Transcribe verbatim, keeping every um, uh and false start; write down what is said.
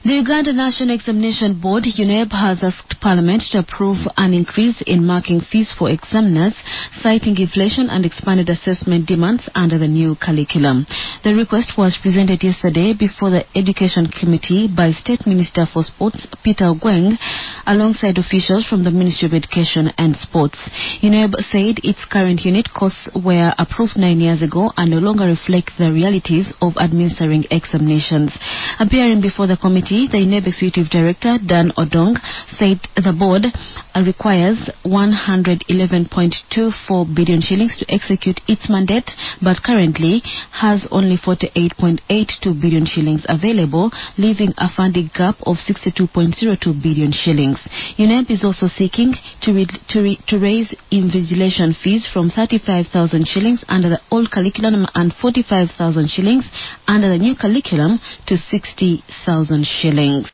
The Uganda National Examination Board, U N E B, has asked Parliament to approve an increase in marking fees for examiners, citing inflation and expanded assessment demands under the new curriculum. The request was presented yesterday before the Education Committee by State Minister for Sports, Peter Ogweng, alongside officials from the Ministry of Education and Sports. U N E B said its current unit costs were approved nine years ago and no longer reflect the realities of administering examinations. Appearing before the committee, the U N E B Executive Director, Dan Odong, said the board uh, requires one hundred eleven point two four billion shillings to execute its mandate, but currently has only forty-eight point eight two billion shillings available, leaving a funding gap of sixty-two point zero two billion shillings. U N E B is also seeking to, re to, re to raise invigilation fees from thirty-five thousand shillings under the old curriculum and forty-five thousand shillings under the new curriculum to sixty thousand shillings.